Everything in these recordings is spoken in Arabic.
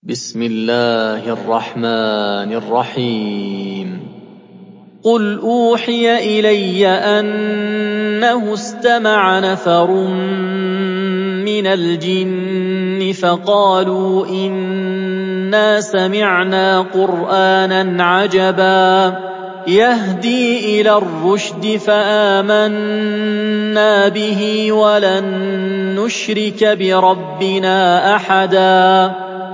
بسم الله الرحمن الرحيم قل أوحي إلي أنه استمع نفر من الجن فقالوا إنا سمعنا قرآنا عجبا يهدي إلى الرشد فآمنا به ولن نشرك بربنا أحدا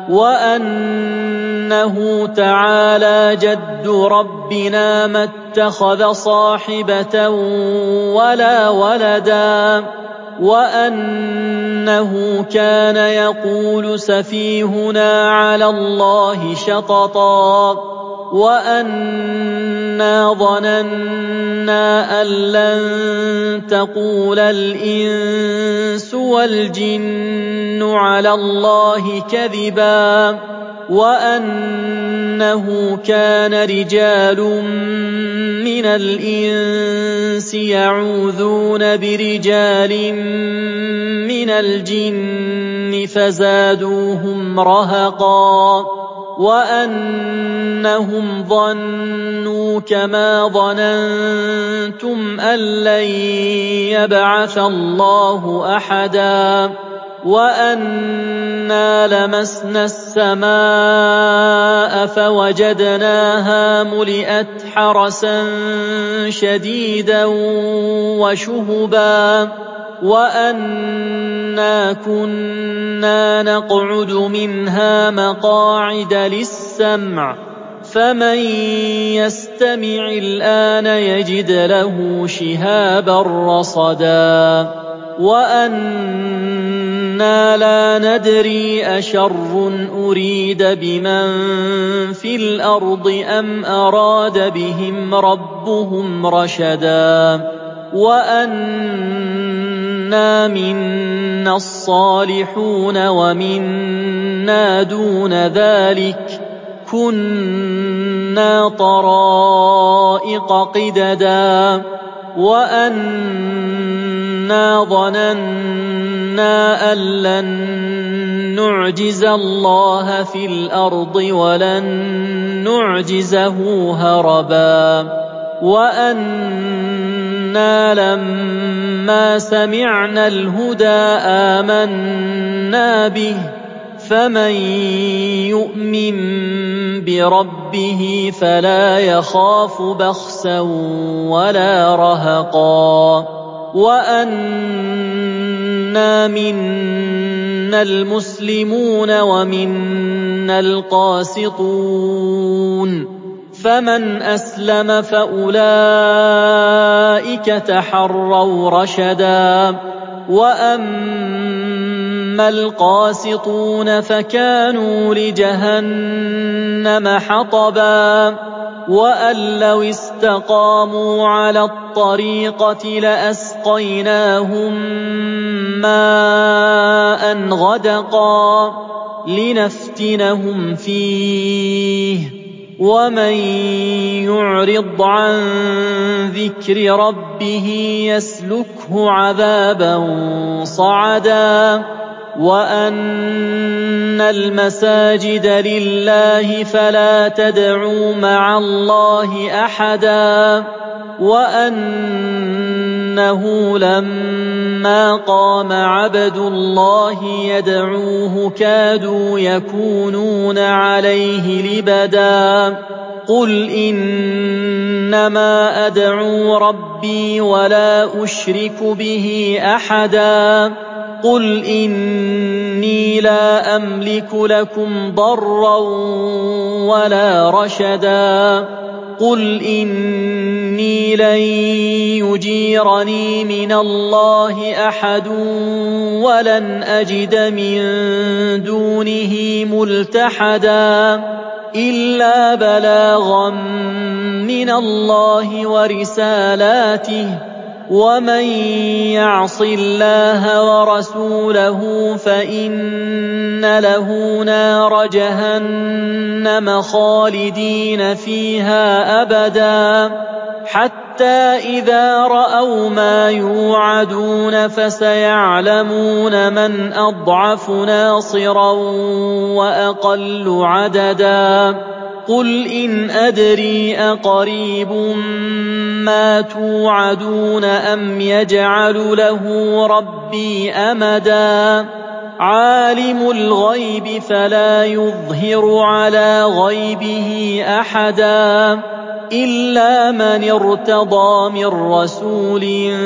وأنه تعالى جد ربنا ما اتخذ صاحبة ولا ولدا وأنه كان يقول سفيهنا على الله شططا وأنا ظننا أن لن تقول الإنس والجن على الله كذبا وأنه كان رجال من الإنس يعوذون برجال من الجن فزادوهم رهقا وأنهم ظنوا كما ظننتم أن لن يبعث الله أحدا وأنا لمسنا السماء فوجدناها ملئت حرسا شديدا وشهبا وأنا كنا نقعد منها مقاعد للسمع فمن يستمع الآن يجد له شهابا رصدا وأنا لا ندري أشر أريد بمن في الأرض أم أراد بهم ربهم رشدا وأنا منا الصالحون ومنا دون ذلك كنا طرائق قددا وأنا ظننا أن لن نعجز الله في الأرض ولن نعجزه هربا وأنا لما سمعنا الهدى آمنا به فمن يؤمن بربه فلا يخاف بخسا ولا رهقا وأنا منا المسلمون ومنا القاسطون فمن أسلم فأولئك تحروا رشدا وأما القاسطون فكانوا لجهنم حطبا وأن لو استقاموا على الطريقة لأسقيناهم ماء غدقا لنفتنهم فيه ومن يعرض عن ذكر ربه يسلكه عذابا صعدا وأن المساجد لله فلا تدعوا مع الله أحدا وأنه لما قام عبد الله يدعوه كادوا يكونون عليه لبدا قل إنما أدعو ربي ولا أشرك به أحدا قل إني لا أملك لكم ضرا ولا رشدا قل إني لن يجيرني من الله أحد ولن أجد من دونه ملتحدا إلا بلاغا من الله ورسالاته ومن يعص الله ورسوله فإن له نار جهنم خالدين فيها أبدا حتى إذا رأوا ما يوعدون فسيعلمون من أضعف ناصرا وأقل عددا قل إن أدري أقريب ما توعدون أم يجعل له ربي أمدا عالم الغيب فلا يظهر على غيبه أحدا إلا من ارتضى من رسول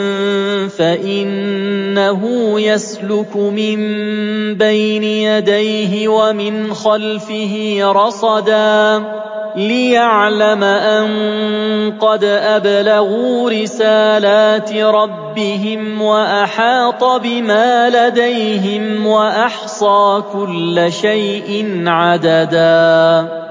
فإنه يسلك من بين يديه ومن خلفه رصدا ليعلم أن قد أبلغوا رسالات ربهم وأحاط بما لديهم وأحصى كل شيء عددا